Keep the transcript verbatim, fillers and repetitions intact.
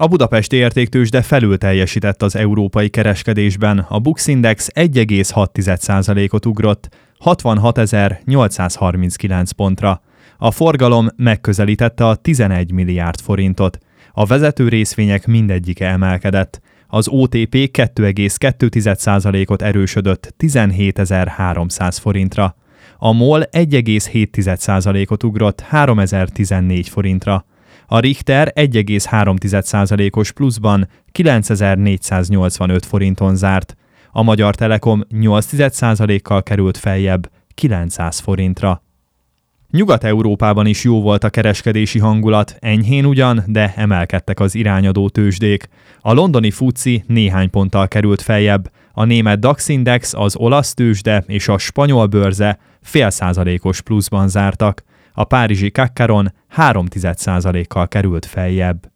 A budapesti értéktőzsde felül teljesített az európai kereskedésben, a Bux Index egy egész hat százalékot ugrott, hatvanhatezer-nyolcszázharminckilenc pontra. A forgalom megközelítette a tizenegy milliárd forintot. A vezető részvények mindegyike emelkedett. Az o té pé két egész kettő százalékot erősödött tizenhétezer-háromszáz forintra. A MOL egy egész hét százalékot ugrott háromezer-tizennégy forintra. A Richter egy egész három százalékos pluszban kilencezer-négyszáznyolcvanöt forinton zárt. A Magyar Telekom nyolc százalékkal került feljebb kilencszáz forintra. Nyugat-Európában is jó volt a kereskedési hangulat, enyhén ugyan, de emelkedtek az irányadó tőzsdék. A londoni fuci néhány ponttal került feljebb, a német DAX Index, az olasz tőzsde és a spanyol bőrze fél százalékos pluszban zártak. A párizsi Kackaron három százalékkal került feljebb.